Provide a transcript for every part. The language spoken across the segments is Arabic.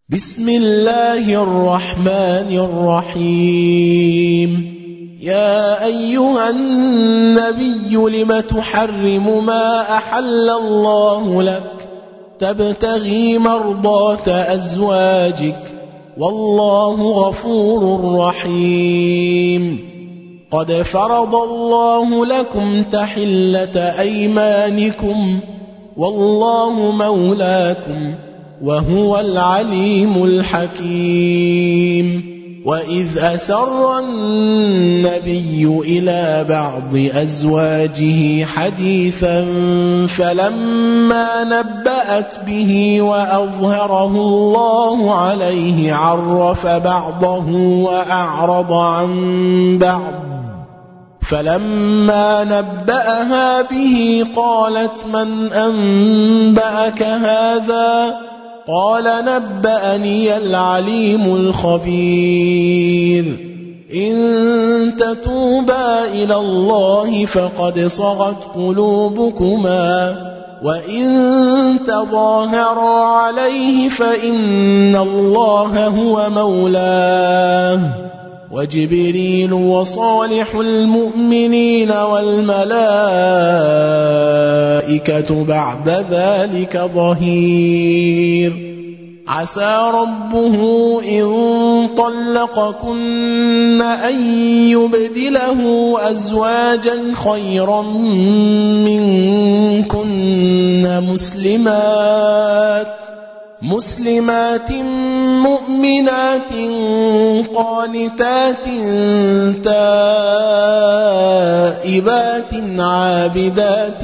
بسم الله الرحمن الرحيم. يا أيها النبي لم تحرم ما أحل الله لك تبتغي مرضات أزواجك والله غفور رحيم. قد فرض الله لكم تحلة أيمانكم والله مولاكم وهو العليم الحكيم. وإذ أسر النبي إلى بعض أزواجه حديثا فلما نبأت به وأظهره الله عليه عرف بعضه وأعرض عن بعض. فلما نبأها به قالت من أنبأك هذا؟ قال نبأني العليم الخبير. إن تتوبا إلى الله فقد صغت قلوبكما وإن تظاهرا عليه فإن الله هو مولاه وجبريل وصالح المؤمنين والملائكة بعد ذلك ظهير. عسى ربه إن طلقكن أن يبدله أزواجا خيرا منكن مسلمات مؤمنات قانتات تائبات عابدات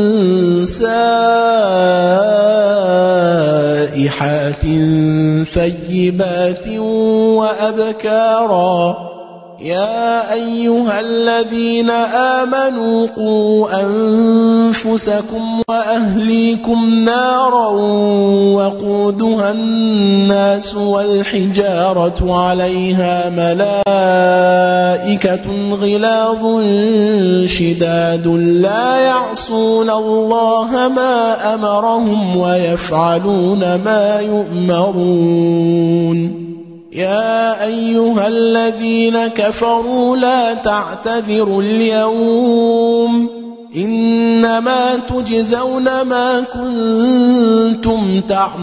سائحات ثيبات وأبكارا. يا أيها الذين آمنوا قوا أنفسكم وأهليكم نارا وقودها الناس والحجارة عليها ملائكة غلاظ شداد لا يعصون الله ما أمرهم ويفعلون ما يؤمرون. يا أيها الذين كفروا لا تعتذروا اليوم إنما تجزون ما كنتم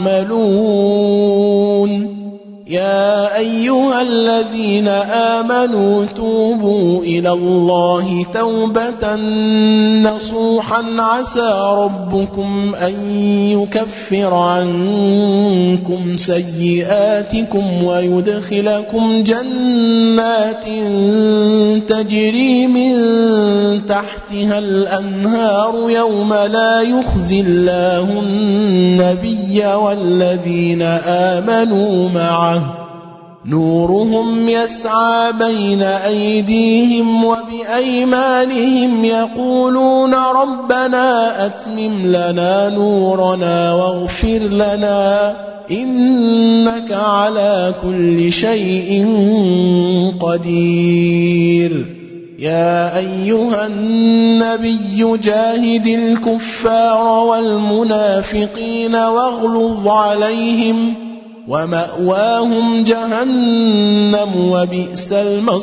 تعملون. يا أيها الذين آمنوا توبوا إلى الله توبة نصوحا عسى ربكم أن يكفر عنكم سيئاتكم ويدخلكم جنات تجري من تحتها الأنهار يوم لا يخزي الله النبي والذين آمنوا معه نورهم يسعى بين أيديهم وبأيمانهم يقولون ربنا أتمم لنا نورنا واغفر لنا إنك على كل شيء قدير. يا أيها النبي جاهد الكفار والمنافقين واغلظ عليهم ومأواهم جهنم وبئس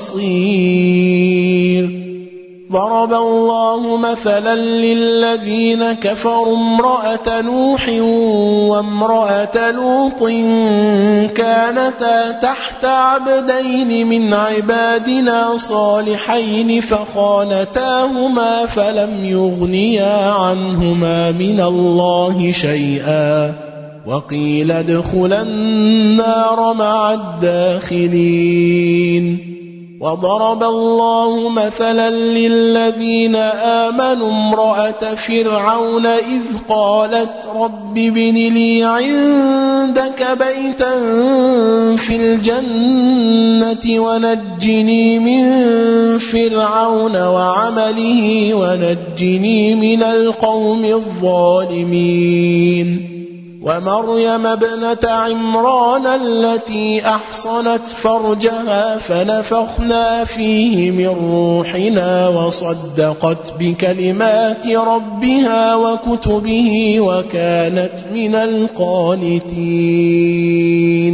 المصير. ضرب الله مثلا للذين كفروا امرأة نوح وامرأة لوط كانتا تحت عبدين من عبادنا صالحين فخانتاهما فلم يغنيا عنهما من الله شيئا وقيل ادخلا النار مع الداخلين. وضرب الله مثلا للذين آمنوا امرأة فرعون إذ قالت رب ابن لي عندك بيتا في الجنة ونجني من فرعون وعمله ونجني من القوم الظالمين. ومريم ابنة عمران التي أحصنت فرجها فنفخنا فيه من روحنا وصدقت بكلمات ربها وكتبه وكانت من القانتين.